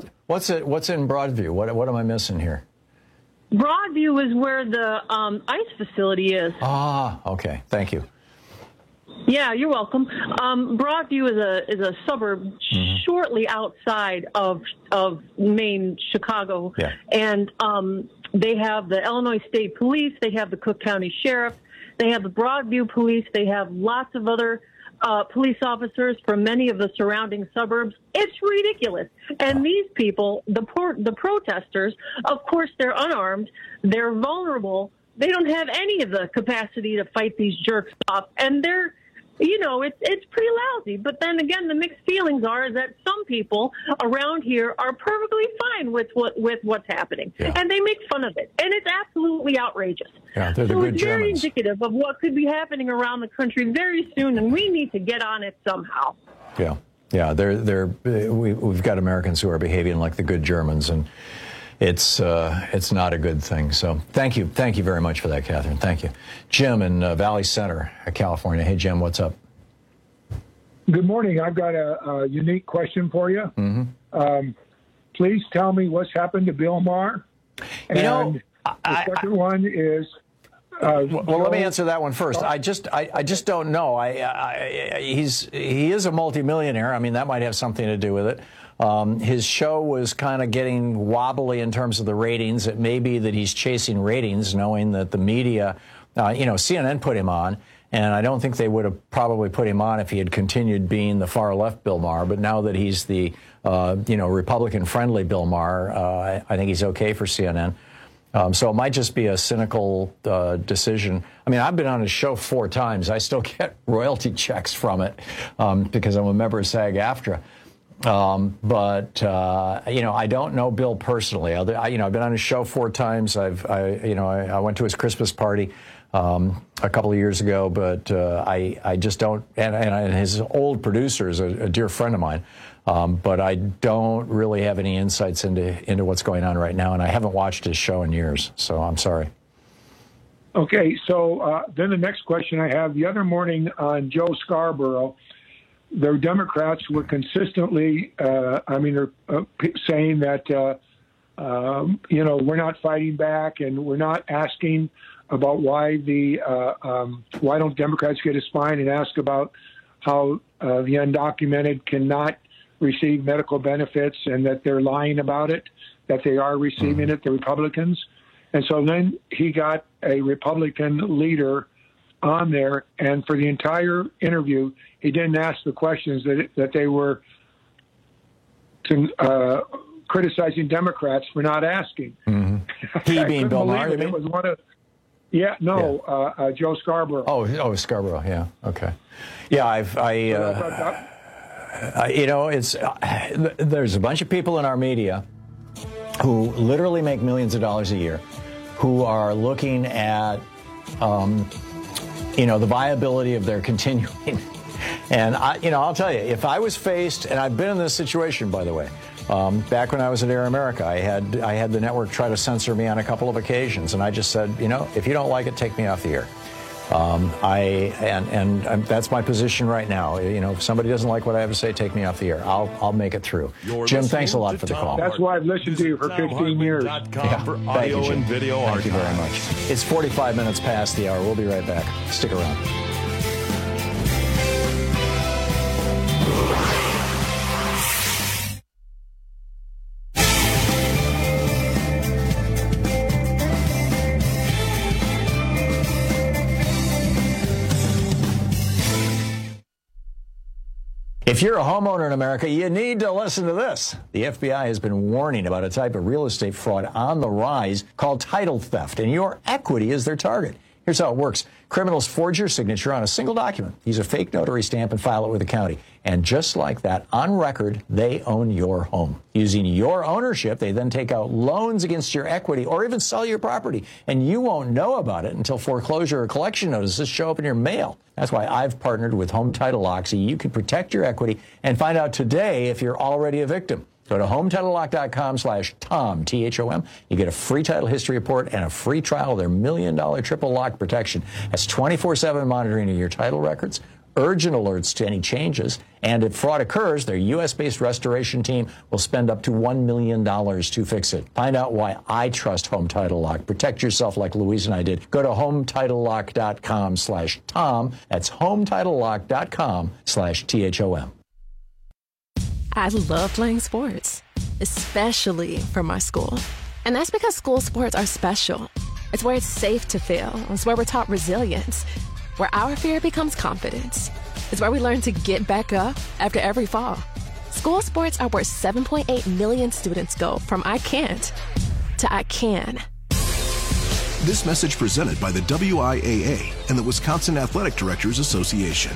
in Broadview? What am I missing here? Broadview is where the ICE facility is. Ah, okay. Thank you. Yeah, you're welcome. Broadview is a suburb shortly outside of main Chicago, and they have the Illinois State Police, they have the Cook County Sheriff, they have the Broadview Police, they have lots of other police officers from many of the surrounding suburbs. It's ridiculous. And these people, the protesters, of course, they're unarmed, they're vulnerable, they don't have any of the capacity to fight these jerks off, and they're, you know, it's pretty lousy. But then again, the mixed feelings are that some people around here are perfectly fine with what's happening, and they make fun of it, and it's absolutely outrageous. Yeah, they're the so good it's very Germans. indicative of what could be happening around the country very soon, and we need to get on it somehow. Yeah, we've got Americans who are behaving like the good Germans, and it's not a good thing. So thank you very much for that, Catherine. Thank you. Jim in Valley Center, California. Hey, Jim, what's up? Good morning. I've got a unique question for you. Please tell me what's happened to Bill Maher. And the second one is. Well, let me answer that one first. I just don't know. He is a multimillionaire. I mean, that might have something to do with it. His show was kind of getting wobbly in terms of the ratings. It may be that he's chasing ratings, knowing that the media, CNN put him on, and I don't think they would have probably put him on if he had continued being the far left Bill Maher. But now that he's the Republican-friendly Bill Maher, I think he's okay for CNN. So it might just be a cynical decision. I mean, I've been on his show 4 times. I still get royalty checks from it because I'm a member of SAG-AFTRA. I don't know Bill personally. I've been on his show 4 times. I went to his Christmas party a couple of years ago, but I just don't. And his old producer is a dear friend of mine. But I don't really have any insights into what's going on right now, and I haven't watched his show in years, so I'm sorry. Okay, so then the next question I have, the other morning on Joe Scarborough, the Democrats were consistently, saying that, we're not fighting back and we're not asking about why why don't Democrats get a spine and ask about how the undocumented cannot receive medical benefits and that they're lying about it, that they are receiving it, the Republicans. And so then he got a Republican leader on there, and for the entire interview, he didn't ask the questions that they were criticizing Democrats for not asking. He being Bill Maher, you mean? It was one of, Joe Scarborough. Oh, Scarborough. Yeah. Okay. Yeah, it's there's a bunch of people in our media who literally make millions of dollars a year, who are looking at, the viability of their continuing. And I'll tell you, if I was faced, and I've been in this situation, by the way, back when I was at Air America, I had the network try to censor me on a couple of occasions, and I just said, if you don't like it, take me off the air. That's my position right now. If somebody doesn't like what I have to say, take me off the air. I'll make it through. Jim, thanks a lot for the call. That's why I've listened to you for 15 years. For audio and video Thank you very much. It's 45 minutes past the hour. We'll be right back. Stick around. If you're a homeowner in America, you need to listen to this. The FBI has been warning about a type of real estate fraud on the rise called title theft, and your equity is their target. Here's how it works. Criminals forge your signature on a single document, use a fake notary stamp, and file it with the county. And just like that, on record, they own your home. Using your ownership, they then take out loans against your equity or even sell your property. And you won't know about it until foreclosure or collection notices show up in your mail. That's why I've partnered with Home Title Lock so you can protect your equity and find out today if you're already a victim. Go to HometitleLock.com/Tom, T-H-O-M. You get a free title history report and a free trial of their $1 million triple lock protection. That's 24/7 monitoring of your title records, urgent alerts to any changes, and if fraud occurs, their U.S.-based restoration team will spend up to $1 million to fix it. Find out why I trust Home Title Lock. Protect yourself like Louise and I did. Go to HometitleLock.com/Tom. That's HometitleLock.com/THOM. I love playing sports, especially for my school. And that's because school sports are special. It's where it's safe to fail. It's where we're taught resilience, where our fear becomes confidence. It's where we learn to get back up after every fall. School sports are where 7.8 million students go from I can't to I can. This message presented by the WIAA and the Wisconsin Athletic Directors Association.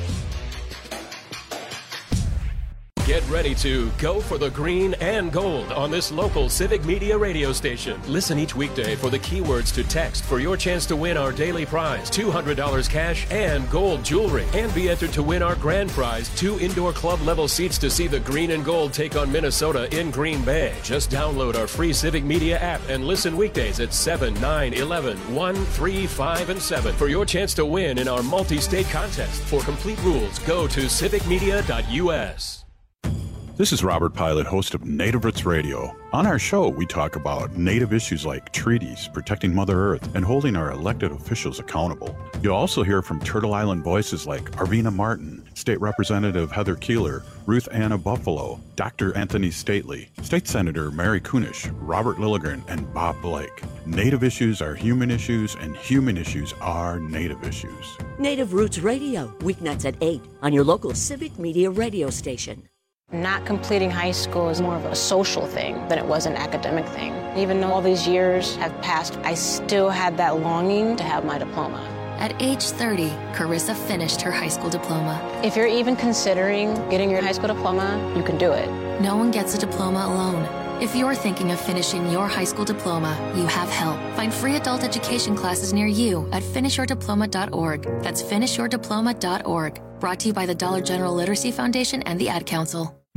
Get ready to go for the green and gold on this local Civic Media radio station. Listen each weekday for the keywords to text for your chance to win our daily prize, $200 cash and gold jewelry, and be entered to win our grand prize, 2 indoor club level seats to see the green and gold take on Minnesota in Green Bay. Just download our free Civic Media app and listen weekdays at 7, 9, 11, 1, 3, 5, and 7 for your chance to win in our multi-state contest. For complete rules, go to civicmedia.us. This is Robert Pilot, host of Native Roots Radio. On our show, we talk about Native issues like treaties, protecting Mother Earth, and holding our elected officials accountable. You'll also hear from Turtle Island voices like Arvina Martin, State Representative Heather Keeler, Ruth Anna Buffalo, Dr. Anthony Stately, State Senator Mary Kunish, Robert Lilligren, and Bob Blake. Native issues are human issues, and human issues are Native issues. Native Roots Radio, weeknights at 8 on your local Civic Media radio station. Not completing high school is more of a social thing than it was an academic thing. Even though all these years have passed, I still had that longing to have my diploma. At age 30, Carissa finished her high school diploma. If you're even considering getting your high school diploma, you can do it. No one gets a diploma alone. If you're thinking of finishing your high school diploma, you have help. Find free adult education classes near you at finishyourdiploma.org. That's finishyourdiploma.org. Brought to you by the Dollar General Literacy Foundation and the Ad Council.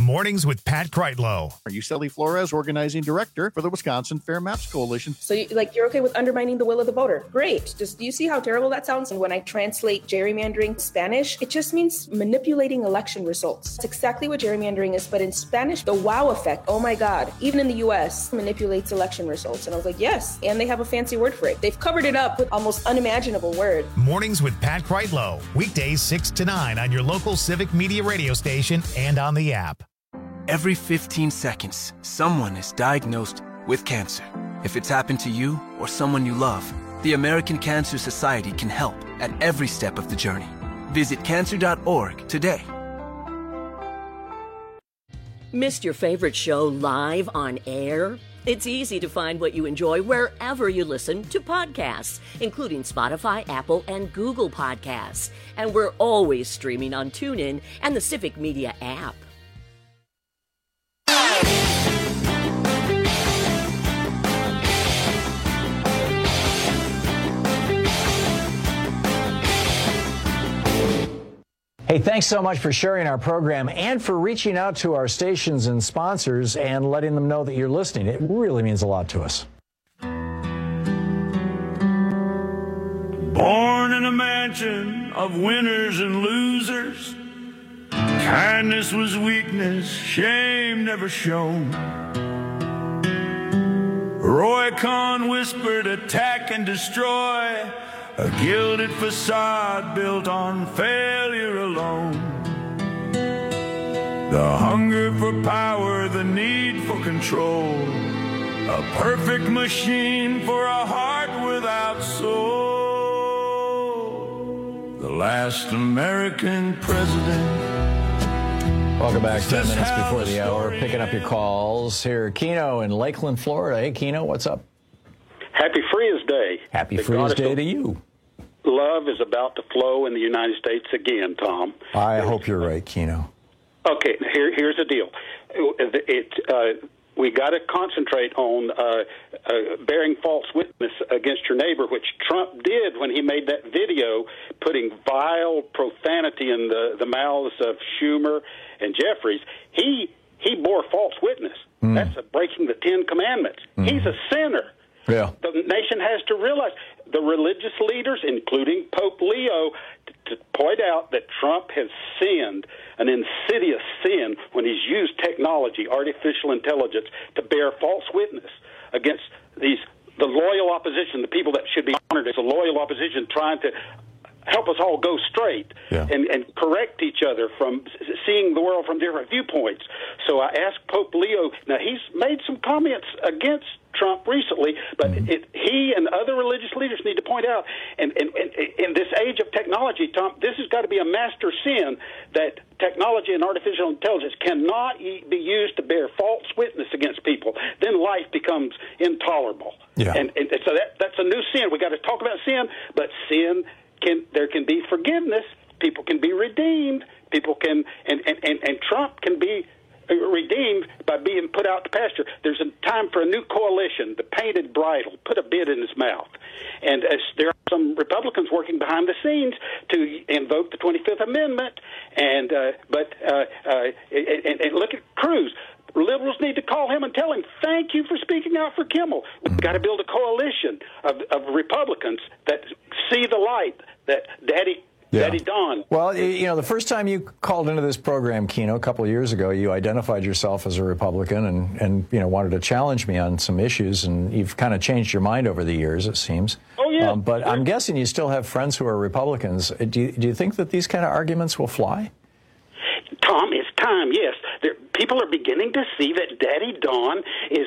Mornings with Pat Kreitlow. Yuseli Flores, organizing director for the Wisconsin Fair Maps Coalition. So you're okay with undermining the will of the voter. Great. Just do you see how terrible that sounds? And when I translate gerrymandering Spanish, it just means manipulating election results. It's exactly what gerrymandering is, but in Spanish, the wow effect, oh my God, even in the US, manipulates election results. And I was like, yes. And they have a fancy word for it. They've covered it up with almost unimaginable word. Mornings with Pat Kreitlow. Weekdays 6 to 9 on your local Civic Media radio station and on the app. Every 15 seconds, someone is diagnosed with cancer. If it's happened to you or someone you love, the American Cancer Society can help at every step of the journey. Visit cancer.org today. Missed your favorite show live on air? It's easy to find what you enjoy wherever you listen to podcasts, including Spotify, Apple, and Google Podcasts. And we're always streaming on TuneIn and the Civic Media app. Hey, thanks so much for sharing our program and for reaching out to our stations and sponsors and letting them know that you're listening. It really means a lot to us. Born in a mansion of winners and losers, kindness was weakness, shame never shown. Roy Cohn whispered, attack and destroy, a gilded facade built on failure alone. The hunger for power, the need for control, a perfect machine for a heart without soul. The last American president. Welcome back. 10 minutes before the hour. Picking up your calls. Here, Keno in Lakeland, Florida. Hey, Keno, what's up? Happy Frias Day. Happy Frias Day to you. Love is about to flow in the United States again, Tom. I hope you're right, Keno. Okay, here's the deal. We got to concentrate on bearing false witness against your neighbor, which Trump did when he made that video putting vile profanity in the mouths of Schumer and Jeffries. He bore false witness. That's breaking the Ten Commandments. He's a sinner. Yeah. The nation has to realize, the religious leaders, including Pope Leo, to point out that Trump has sinned, an insidious sin, when he's used technology, artificial intelligence, to bear false witness against the loyal opposition, the people that should be honored as a loyal opposition, trying to help us all go straight and correct each other from seeing the world from different viewpoints. So I asked Pope Leo, now he's made some comments against Trump recently, but he and other religious leaders need to point out, and in this age of technology, Tom, this has got to be a master sin, that technology and artificial intelligence cannot be used to bear false witness against people. Then life becomes intolerable. Yeah. And so that's a new sin. We got to talk about sin, but sin there can be forgiveness. People can be redeemed. People can, and Trump can be redeemed by being put out to pasture. There's a time for a new coalition, the painted bridle, put a bit in his mouth. And there are some Republicans working behind the scenes to invoke the 25th Amendment. And look at Cruz. Liberals need to call him and tell him, thank you for speaking out for Kimmel. We've got to build a coalition of Republicans that see the light, that Daddy Don. Well, the first time you called into this program, Keno, a couple of years ago, you identified yourself as a Republican and wanted to challenge me on some issues, and you've kind of changed your mind over the years, it seems. Oh, yeah. But I'm guessing you still have friends who are Republicans. Do you think that these kind of arguments will fly? Tom, it's time, yes. People are beginning to see that Daddy Don is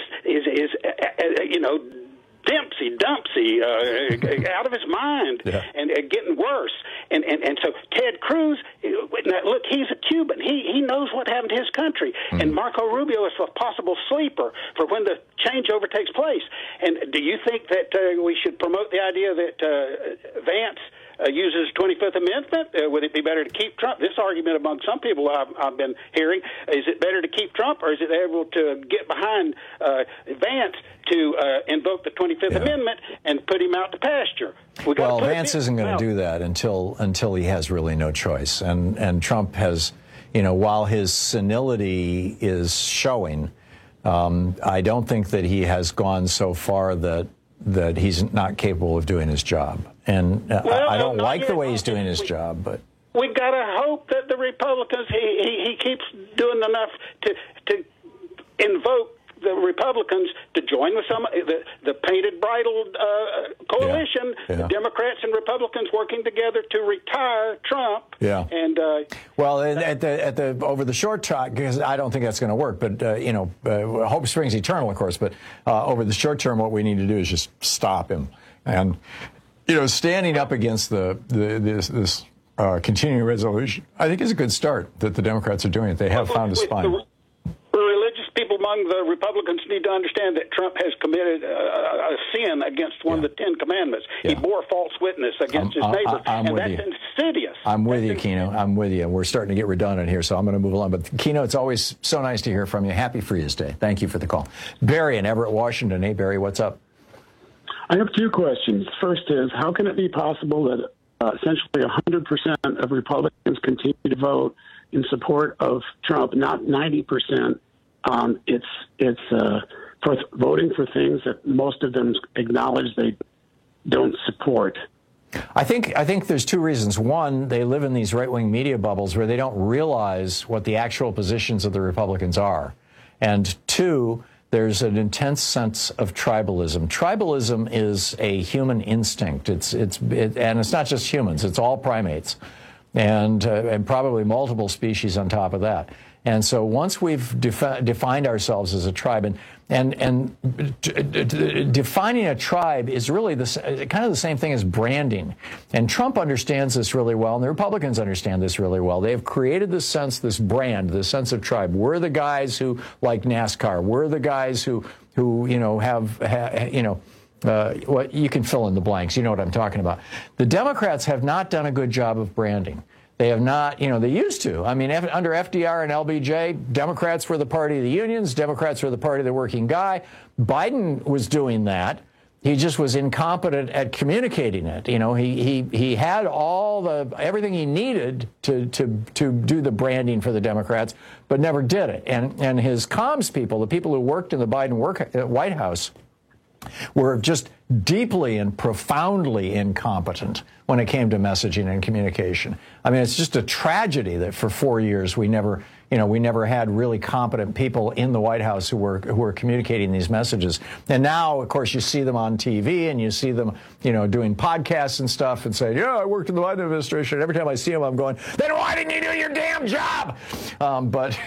Dumpsy, out of his mind, and getting worse. And so Ted Cruz, look, he's a Cuban. He knows what happened to his country. And Marco Rubio is a possible sleeper for when the changeover takes place. And do you think that we should promote the idea that Vance uses 25th Amendment? Would it be better to keep Trump? This argument among some people I've been hearing, is it better to keep Trump, or is it able to get behind Vance to invoke the 25th Amendment and put him out to pasture? Well, Vance isn't going to do that until he has really no choice. And Trump has while his senility is showing, I don't think that he has gone so far that he's not capable of doing his job. And I don't like the way he's doing his job, but we got to hope that the Republicans, he keeps doing enough to invoke the Republicans to join with some the painted bridle coalition, the Democrats and Republicans working together to retire Trump. Yeah. And well, at the over the short term, because I don't think that's going to work. But hope springs eternal, of course. But over the short term, what we need to do is just stop him. And standing up against this continuing resolution, I think is a good start that the Democrats are doing it. They have found a spine. Religious people among the Republicans need to understand that Trump has committed a sin against one of the 10 Commandments. He bore false witness against his neighbor, and that's insidious. I'm with you, Keno. I'm with you. We're starting to get redundant here, so I'm going to move along. But, Keno, it's always so nice to hear from you. Happy Freedom Day. Thank you for the call. Barry in Everett, Washington. Hey, Barry, what's up? I have two questions. First is, how can it be possible that essentially 100% of Republicans continue to vote in support of Trump, not 90%? It's for voting for things that most of them acknowledge they don't support. I think there's two reasons. One, they live in these right-wing media bubbles where they don't realize what the actual positions of the Republicans are. And two, there's an intense sense of tribalism. Tribalism is a human instinct. And it's not just humans, it's all primates. And probably multiple species on top of that. And so once we've defined ourselves as a tribe, and defining a tribe is really kind of the same thing as branding. And Trump understands this really well, and the Republicans understand this really well. They've created this sense, this brand, this sense of tribe. We're the guys who like NASCAR. We're the guys who have what you can fill in the blanks. You know what I'm talking about. The Democrats have not done a good job of branding. They have not, they used to. I mean, under FDR and LBJ, Democrats were the party of the unions. Democrats were the party of the working guy. Biden was doing that. He just was incompetent at communicating it. He had everything he needed to do the branding for the Democrats, but never did it. And his comms people, the people who worked in the Biden White House, were just deeply and profoundly incompetent when it came to messaging and communication. I mean, it's just a tragedy that for 4 years we never had really competent people in the White House who were communicating these messages. And now, of course, you see them on TV and you see them, doing podcasts and stuff and say, yeah, I worked in the Biden administration. Every time I see them, I'm going, then why didn't you do your damn job? But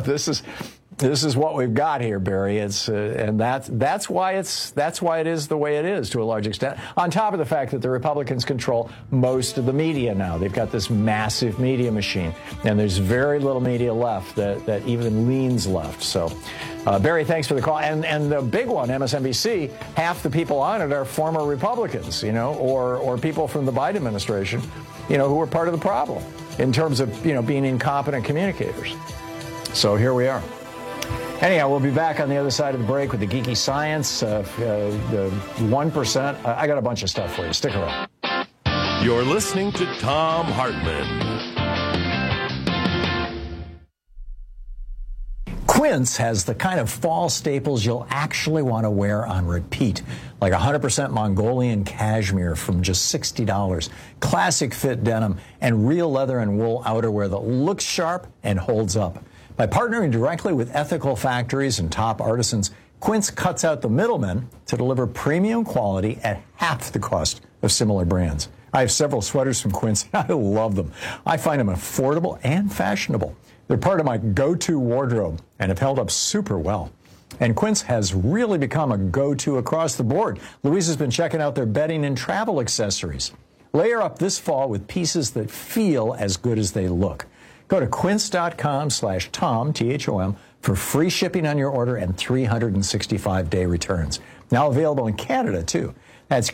this is what we've got here, Barry. And that's why it is the way it is to a large extent. On top of the fact that the Republicans control most of the media now, they've got this massive media machine, and there's very little media left that even leans left. So, Barry, thanks for the call. And the big one, MSNBC, half the people on it are former Republicans, or people from the Biden administration, who were part of the problem in terms of being incompetent communicators. So here we are. Anyhow, we'll be back on the other side of the break with the geeky science, the 1%. I got a bunch of stuff for you. Stick around. You're listening to Thom Hartmann. Quince has the kind of fall staples you'll actually want to wear on repeat, like 100% Mongolian cashmere from just $60, classic fit denim, and real leather and wool outerwear that looks sharp and holds up. By partnering directly with ethical factories and top artisans, Quince cuts out the middlemen to deliver premium quality at half the cost of similar brands. I have several sweaters from Quince, and I love them. I find them affordable and fashionable. They're part of my go-to wardrobe and have held up super well. And Quince has really become a go-to across the board. Louise has been checking out their bedding and travel accessories. Layer up this fall with pieces that feel as good as they look. Go to quince.com/Tom, T-H-O-M, for free shipping on your order and 365-day returns. Now available in Canada, too. That's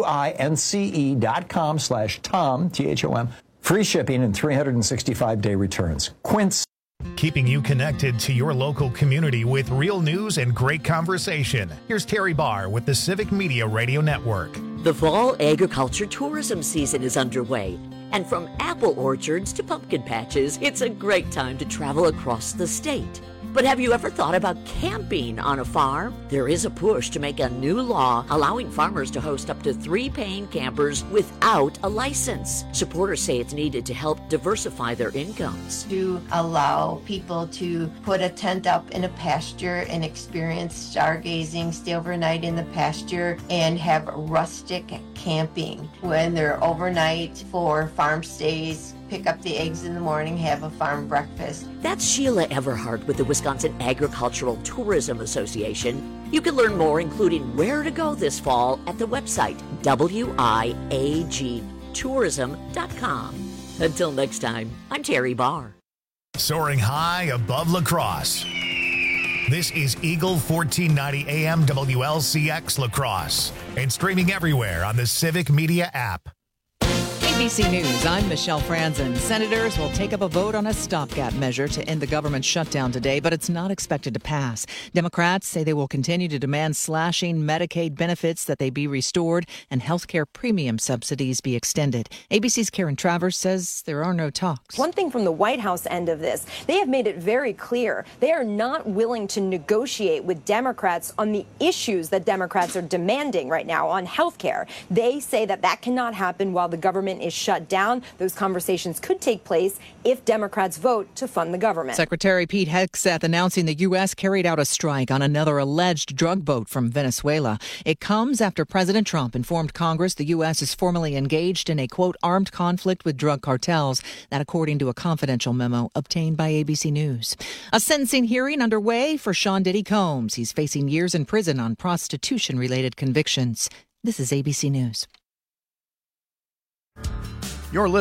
QUINCE.com/Tom, T-H-O-M, free shipping and 365-day returns. Quince. Keeping you connected to your local community with real news and great conversation. Here's Terry Barr with the Civic Media Radio Network. The fall agriculture tourism season is underway, And from apple orchards to pumpkin patches, it's a great time to travel across the state. But have you ever thought about camping on a farm? There is a push to make a new law allowing farmers to host up to 3 paying campers without a license. Supporters say it's needed to help diversify their incomes. To allow people to put a tent up in a pasture and experience stargazing, stay overnight in the pasture, and have rustic camping when they're overnight for farm stays. Pick up the eggs in the morning, have a farm breakfast. That's Sheila Everhart with the Wisconsin Agricultural Tourism Association. You can learn more, including where to go this fall, at the website wiagtourism.com. Until next time, I'm Terry Barr. Soaring high above La Crosse. This is Eagle 1490 AM WLCX La Crosse and streaming everywhere on the Civic Media app. ABC News, I'm Michelle Franzen. Senators will take up a vote on a stopgap measure to end the government shutdown today, but it's not expected to pass. Democrats say they will continue to demand slashing Medicaid benefits that they be restored and health care premium subsidies be extended. ABC's Karen Travers says there are no talks. One thing from the White House end of this, they have made it very clear they are not willing to negotiate with Democrats on the issues that Democrats are demanding right now on health care. They say that that cannot happen while the government is shut down. Those conversations could take place if Democrats vote to fund the government. Secretary Pete Hegseth announcing the U.S. carried out a strike on another alleged drug boat from Venezuela. It comes after President Trump informed Congress the U.S. is formally engaged in a, quote, armed conflict with drug cartels. That according to a confidential memo obtained by ABC News. A sentencing hearing underway for Sean Diddy Combs. He's facing years in prison on prostitution-related convictions. This is ABC News. You're listening